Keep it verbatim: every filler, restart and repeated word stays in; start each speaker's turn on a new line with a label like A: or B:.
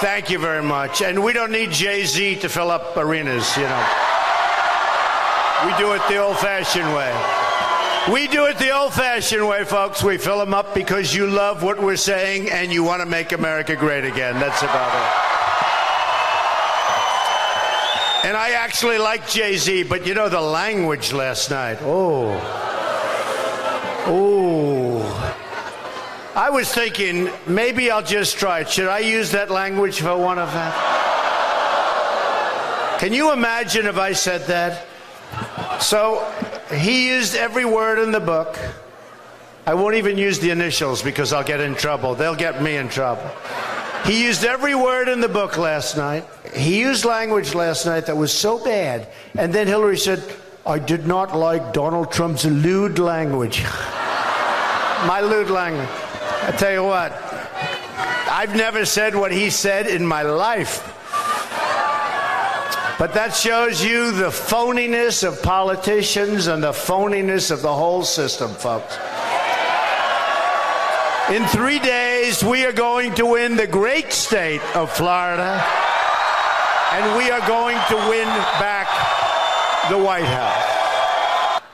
A: Thank you very much. And we don't need Jay-Z to fill up arenas, you know. We do it the old-fashioned way. We do it the old-fashioned way, folks. We fill them up because you love what we're saying and you want to make America great again. That's about it. And I actually like Jay-Z, but you know the language last night. Oh. Oh. I was thinking, maybe I'll just try it. Should I use that language for one of that? Can you imagine if I said that? So, he used every word in the book. I won't even use the initials because I'll get in trouble. They'll get me in trouble. He used every word in the book last night. He used language last night that was so bad. And then Hillary said, I did not like Donald Trump's lewd language. My lewd language. I tell you what, I've never said what he said in my life. But that shows you the phoniness of politicians and the phoniness of the whole system, folks. In three days, we are going to win the great state of Florida, and we are going to win back the White House.